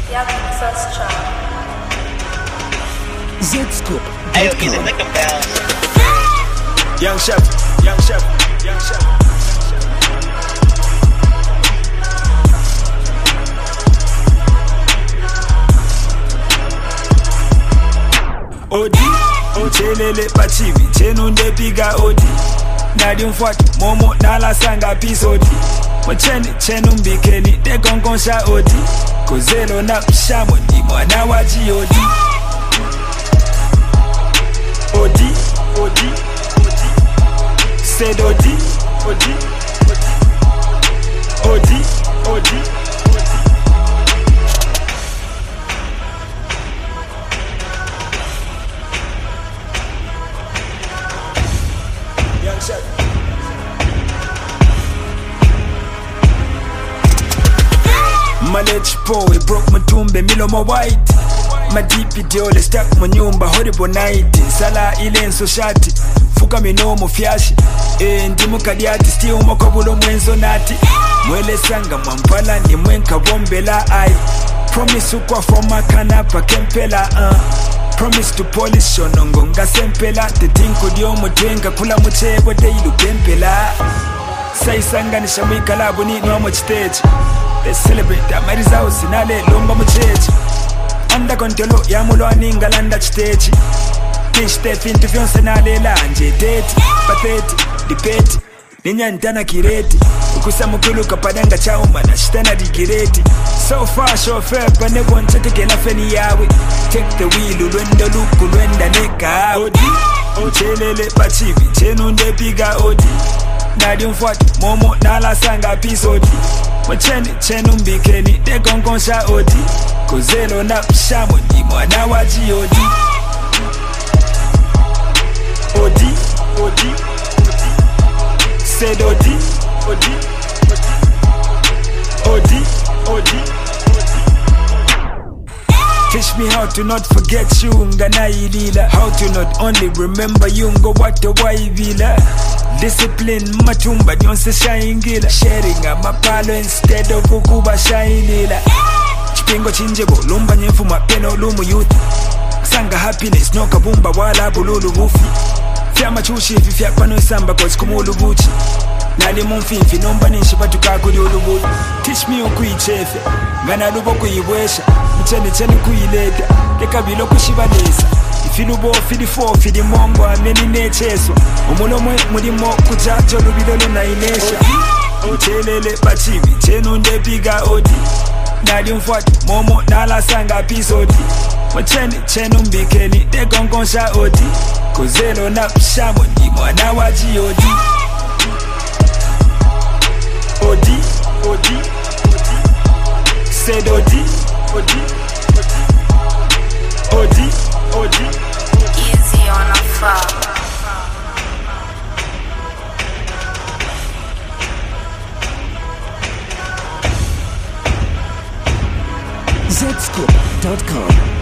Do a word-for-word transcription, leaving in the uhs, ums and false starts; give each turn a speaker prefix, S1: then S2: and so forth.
S1: Yeah, first try.
S2: Zscoop.
S3: Hey, yo, get the liquor bounce.
S4: Young chef, young chef, young chef. Odi, ochelele pachivi, chenunde piga odi. Nadi mfuati, momo nala sanga pisodi. Mocheni, chenu mbikeni, dekongonsha odi. Kozelo na pshamo, ni mwana waji odi. Odi, odi, odi. Said odi, odi, odi. Odi, odi, odi. Young chef. Malech po, it broke my tumbe, milomo white. Madipi diole stack mu nyumba horrible night. Sala ile nso shati fuka minomo fyashi. E ndimu kadiati still mokobulo mwenzo nati. Mwele sanga mwampala ni mwenka bombela ai. Promise ukwa forma kanapa kempela uh. Promise to polish shonongo nga sempela. Te tinko diomo twenga kula muchebo de ilu kempela. Sai sanga ni shamika labu ni no much stage. Let's celebrate that marizao sinale lomba muchechi. Anda kontelo ya mulo aninga landa chitechi. Kishte fintu vyonse nalela anje teti. Pateti, dipeti, ninya ntana kireti. Ukusa mukulu kapadanga chauma na shitana digireti. So far show fair panego nchateke na feni yawe. Take the wheel ulwenda luku ulwenda neka. Odi, ochelele pachivi, chenunde piga odi. Nadi mfuati, momo nala sanga pisodi. Mocheni, chenu mbikeni, dekongonsha odi. Kozelo na pshamo, ni mwana waji odi. Odi, odi, odi. Said odi, odi, odi. Odi, odi, odi. Teach me how to not forget you, ngana ilila. How to not only remember you, ngo wate waivila. Discipline matumba nyonse shaingila. Sharing amapalo instead of ukuba shainila. Chipingo chinjebo lumba nyefu mapeno lumu youth. Sanga happiness no kabumba wala bululu bufi. Fyama chushi ifi fya kwano isamba kwa sikumulu buchi. Nali mumfifi nomba nishi patuka kuli ulubuti. Teach me ukuichefe ngana lubo kuibwesha. Mchene chene kuileta leka bilo kushibalesa. Ifilubo filifo filimongo ameni necheswa. Umulomwe mulimo kujajo lubidolo na inesha. Uchelele pachivi chenunde piga odi. Nali mfuati momo nala sanga pisodi. Mocheni chenu mbikeni dekongonsha odi. Kozelo na pshamo ni mwana waji odi. Odi, odi, odi. Said odi, odi, odi. Odi, odi.
S1: Easy on a farm.
S2: Zscoop dot com